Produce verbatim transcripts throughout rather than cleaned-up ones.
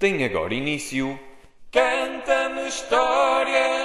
Tem agora início. Canta-me histórias.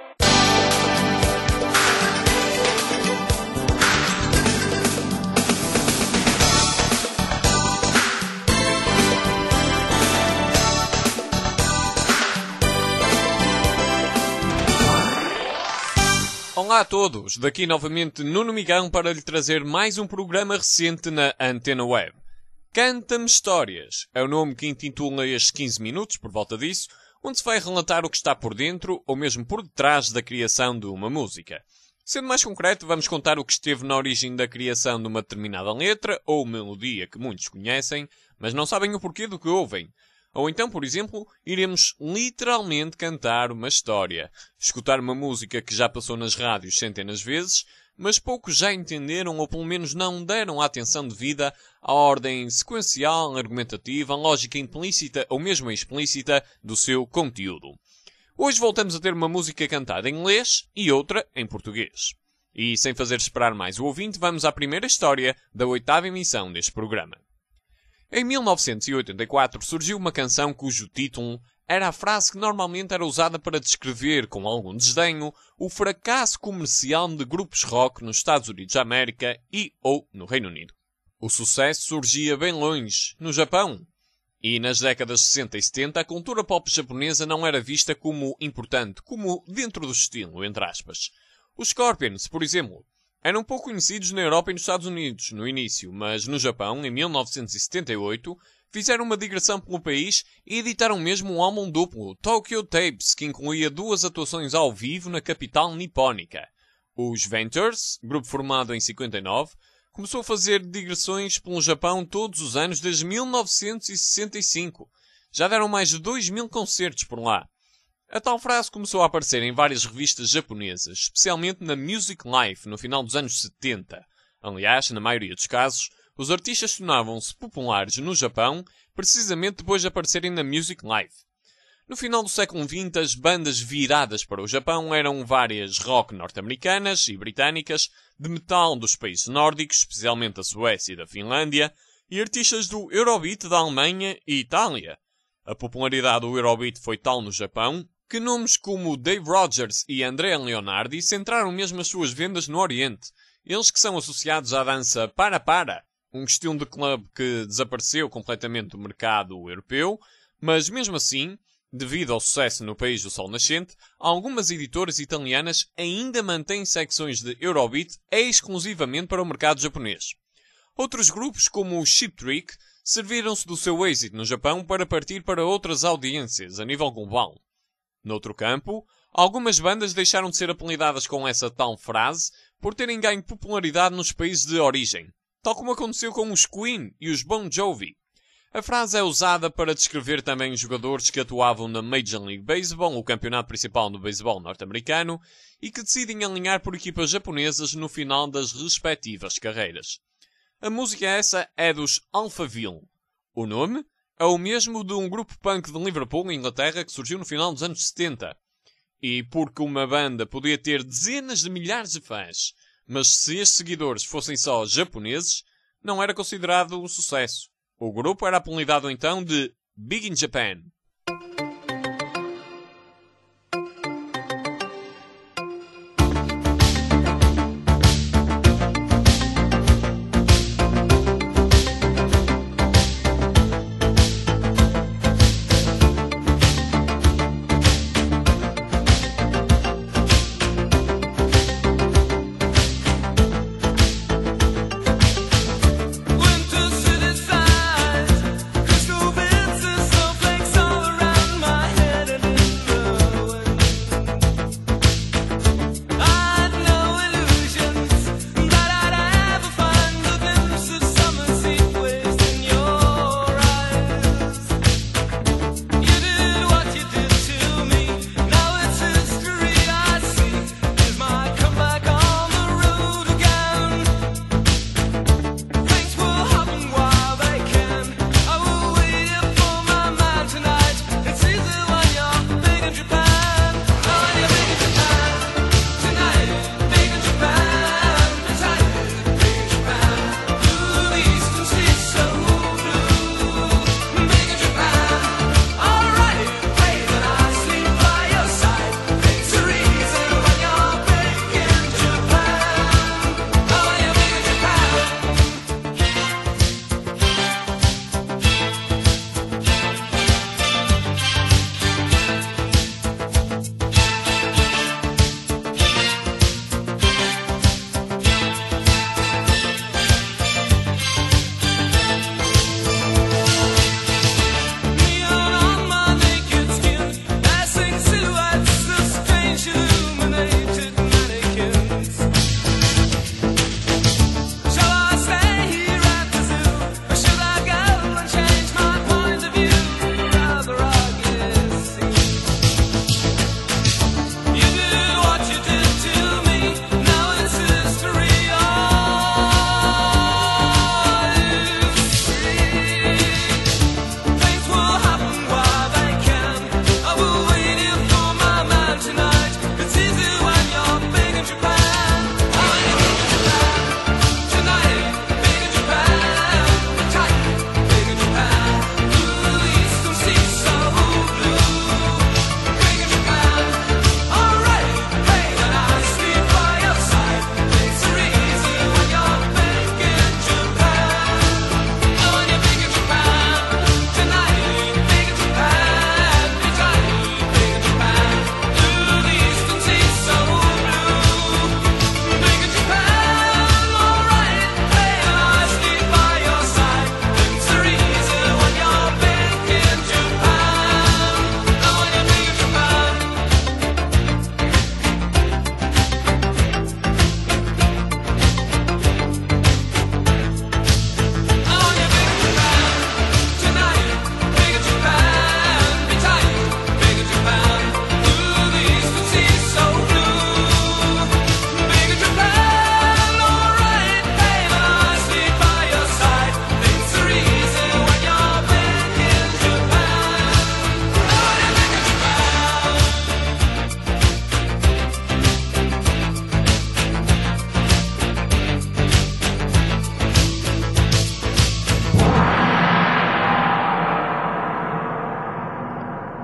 Olá a todos, daqui novamente Nuno Migão para lhe trazer mais um programa recente na Antena Web. Canta-me Histórias é o nome que intitula estes quinze minutos, por volta disso, onde se vai relatar o que está por dentro ou mesmo por detrás da criação de uma música. Sendo mais concreto, vamos contar o que esteve na origem da criação de uma determinada letra ou melodia que muitos conhecem, mas não sabem o porquê do que ouvem. Ou então, por exemplo, iremos literalmente cantar uma história. Escutar uma música que já passou nas rádios centenas de vezes, mas poucos já entenderam ou pelo menos não deram a atenção devida à ordem sequencial, argumentativa, lógica implícita ou mesmo explícita do seu conteúdo. Hoje voltamos a ter uma música cantada em inglês e outra em português. E sem fazer esperar mais o ouvinte, vamos à primeira história da oitava emissão deste programa. Em mil novecentos e oitenta e quatro surgiu uma canção cujo título era a frase que normalmente era usada para descrever, com algum desdenho, o fracasso comercial de grupos rock nos Estados Unidos da América e ou no Reino Unido. O sucesso surgia bem longe, no Japão. E nas décadas sessenta e setenta a cultura pop japonesa não era vista como importante, como dentro do estilo, entre aspas. Os Scorpions, por exemplo, eram pouco conhecidos na Europa e nos Estados Unidos, no início, mas no Japão, em mil novecentos e setenta e oito, fizeram uma digressão pelo país e editaram mesmo um álbum duplo, Tokyo Tapes, que incluía duas atuações ao vivo na capital nipónica. Os Ventures, grupo formado em cinquenta e nove, começou a fazer digressões pelo Japão todos os anos desde mil novecentos e sessenta e cinco. Já deram mais de dois mil concertos por lá. A tal frase começou a aparecer em várias revistas japonesas, especialmente na Music Life, no final dos anos setenta. Aliás, na maioria dos casos, os artistas tornavam-se populares no Japão precisamente depois de aparecerem na Music Life. No final do século vinte, as bandas viradas para o Japão eram várias rock norte-americanas e britânicas, de metal dos países nórdicos, especialmente da Suécia e da Finlândia, e artistas do Eurobeat da Alemanha e Itália. A popularidade do Eurobeat foi tal no Japão que nomes como Dave Rogers e Andrea Leonardi centraram mesmo as suas vendas no Oriente. Eles que são associados à dança para-para, um estilo de clube que desapareceu completamente do mercado europeu, mas mesmo assim, devido ao sucesso no país do sol nascente, algumas editoras italianas ainda mantêm secções de Eurobeat exclusivamente para o mercado japonês. Outros grupos, como o Cheap Trick, serviram-se do seu êxito no Japão para partir para outras audiências a nível global. Noutro campo, algumas bandas deixaram de ser apelidadas com essa tal frase por terem ganho popularidade nos países de origem, tal como aconteceu com os Queen e os Bon Jovi. A frase é usada para descrever também jogadores que atuavam na Major League Baseball, o campeonato principal do beisebol norte-americano, e que decidem alinhar por equipas japonesas no final das respectivas carreiras. A música essa é dos Alphaville. O nome é o mesmo de um grupo punk de Liverpool, Inglaterra, que surgiu no final dos anos setenta. E porque uma banda podia ter dezenas de milhares de fãs, mas se estes seguidores fossem só japoneses, não era considerado um sucesso. O grupo era apelidado então de Big in Japan. Went to city side, Crystal Bits is so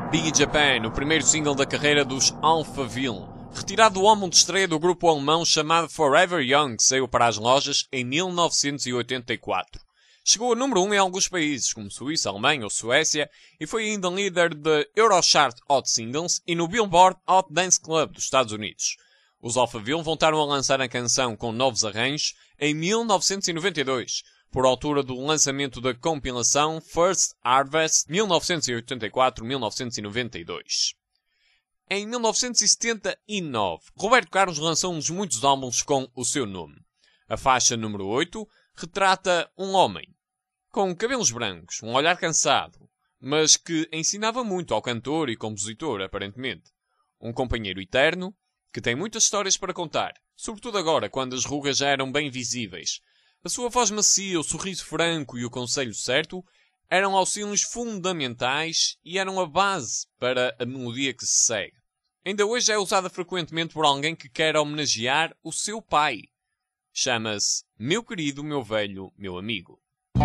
Big Japan, o primeiro single da carreira dos Alphaville, retirado do álbum de estreia do grupo alemão chamado Forever Young, que saiu para as lojas em mil novecentos e oitenta e quatro. Chegou a número um em alguns países, como Suíça, Alemanha ou Suécia, e foi ainda líder da Eurochart Hot Singles e no Billboard Hot Dance Club dos Estados Unidos. Os Alphaville voltaram a lançar a canção com novos arranjos em mil novecentos e noventa e dois, por altura do lançamento da compilação First Harvest mil novecentos e oitenta e quatro a mil novecentos e noventa e dois. Em mil novecentos e setenta e nove, Roberto Carlos lançou um dos muitos álbuns com o seu nome. A faixa número oito retrata um homem com cabelos brancos, um olhar cansado, mas que ensinava muito ao cantor e compositor, aparentemente. Um companheiro eterno que tem muitas histórias para contar, sobretudo agora, quando as rugas já eram bem visíveis. A sua voz macia, o sorriso franco e o conselho certo eram auxílios fundamentais e eram a base para a melodia que se segue. Ainda hoje é usada frequentemente por alguém que quer homenagear o seu pai. Chama-se Meu Querido, Meu Velho, Meu Amigo.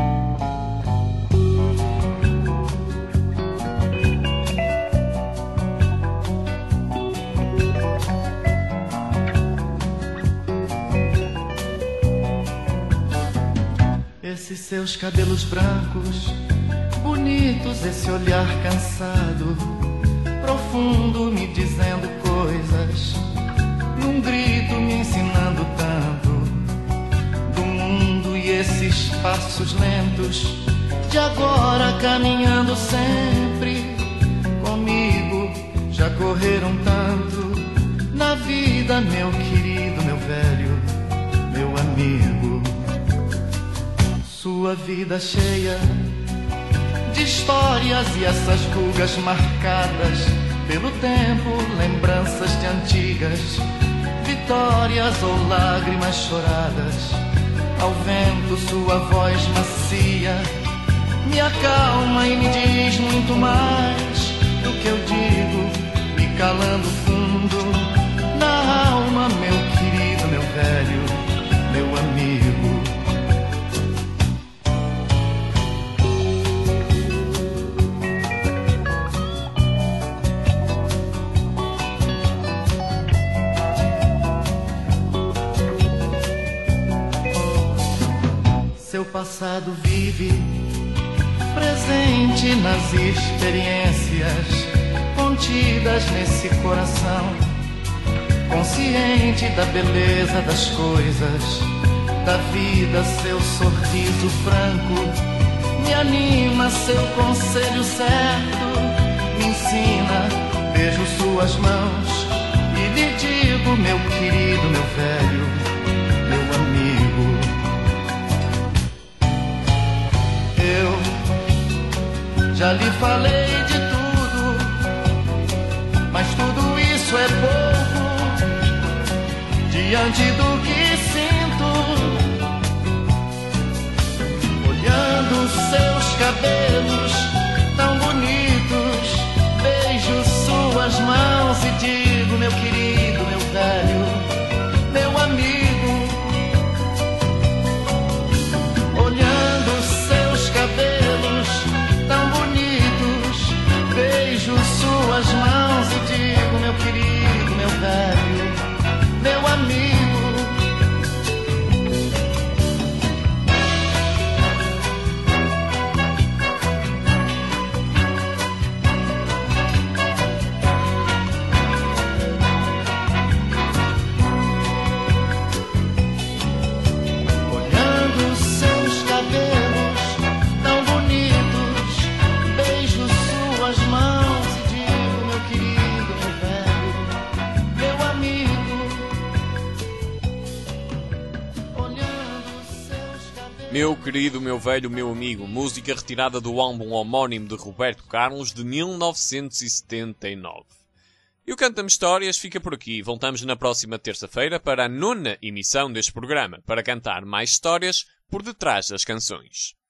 Esses seus cabelos brancos, bonitos, esse olhar cansado, profundo, me dizendo coisas, num grito me ensinando tanto do mundo, e esses passos lentos de agora caminhando sempre comigo, já correram tanto na vida, meu querido, meu velho, meu amigo. Sua vida cheia de histórias e essas rugas marcadas pelo tempo, lembranças de antigas vitórias ou lágrimas choradas. Ao vento sua voz macia me acalma e me diz muito mais do que eu digo, me calando fundo na alma, meu querido, meu velho, meu amigo. Seu passado vive presente nas experiências contidas nesse coração, consciente da beleza das coisas, da vida. Seu sorriso franco me anima, seu conselho certo me ensina. Beijo suas mãos e lhe digo, meu querido, meu velho, meu amigo. Eu já lhe falei de tudo, mas tudo isso é pouco diante do que sinto. Olhando seus cabelos tão bonitos, beijo suas mãos e digo, meu querido, meu velho, meu amigo. Olhando seus cabelos tão bonitos, beijo suas mãos e digo, meu querido, meu velho, meu amigo. Meu querido, meu velho, meu amigo, música retirada do álbum homónimo de Roberto Carlos de mil novecentos e setenta e nove. E o Canta-me Histórias fica por aqui. Voltamos na próxima terça-feira para a nona emissão deste programa, para cantar mais histórias por detrás das canções.